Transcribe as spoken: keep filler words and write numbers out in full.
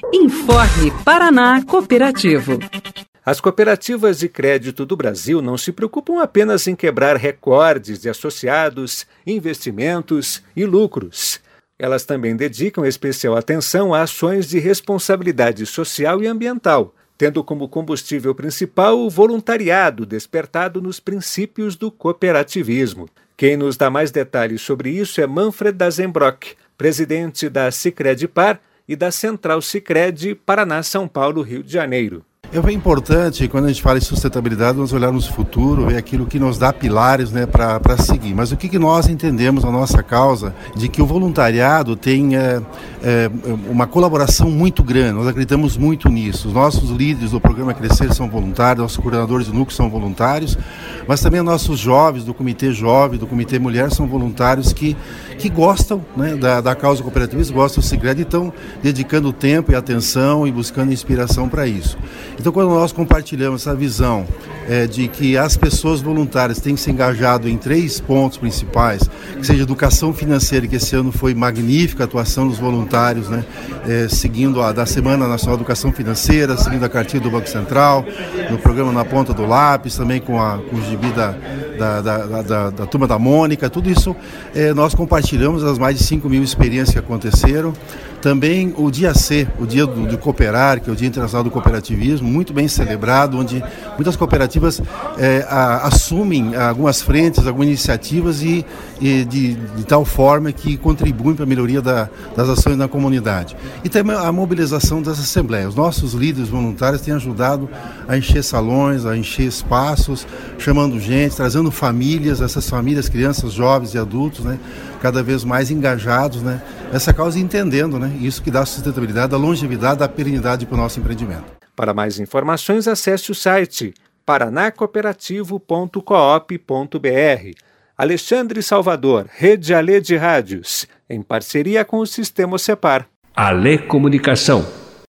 Informe Paraná Cooperativo. As cooperativas de crédito do Brasil não se preocupam apenas em quebrar recordes de associados, investimentos e lucros. Elas também dedicam especial atenção a ações de responsabilidade social e ambiental, tendo como combustível principal o voluntariado despertado nos princípios do cooperativismo. Quem nos dá mais detalhes sobre isso é Manfred Dazenbrock, presidente da Sicredi-Par e da Central Sicredi Paraná, São Paulo, Rio de Janeiro. É importante, quando a gente fala em sustentabilidade, nós olharmos o futuro, ver aquilo que nos dá pilares, né, para seguir. Mas o que, que nós entendemos na nossa causa, de que o voluntariado tem é, é, uma colaboração muito grande, nós acreditamos muito nisso. Os nossos líderes do programa Crescer são voluntários, nossos coordenadores de núcleo são voluntários, mas também nossos jovens do Comitê Jovem, do Comitê Mulher, são voluntários que, que gostam, né, da, da causa cooperativista, gostam do Sicredi e estão dedicando tempo e atenção e buscando inspiração para isso. Então, quando nós compartilhamos essa visão é, de que as pessoas voluntárias têm se engajado em três pontos principais, que seja educação financeira, que esse ano foi magnífica a atuação dos voluntários, né, é, seguindo a da Semana Nacional de Educação Financeira, seguindo a cartilha do Banco Central, no programa Na Ponta do Lápis, também com, a, com o gibi da, da, da, da, da Turma da Mônica, tudo isso é, nós compartilhamos as mais de cinco mil experiências que aconteceram. Também o Dia C, o Dia do, do Cooperar, que é o Dia Internacional do Cooperativismo, muito bem celebrado, onde muitas cooperativas é, a, assumem algumas frentes, algumas iniciativas e, e de, de tal forma que contribuem para a melhoria da, das ações na comunidade. E também a mobilização das assembleias. Os nossos líderes voluntários têm ajudado a encher salões, a encher espaços, chamando gente, trazendo famílias, essas famílias, crianças, jovens e adultos, né, cada vez mais engajados, né, nessa causa e entendendo, né, isso que dá sustentabilidade, a longevidade, a perenidade para o nosso empreendimento. Para mais informações, acesse o site paraná cooperativo ponto coop ponto br. Alexandre Salvador, Rede Alê de Rádios, em parceria com o Sistema Cepar. Alê Comunicação.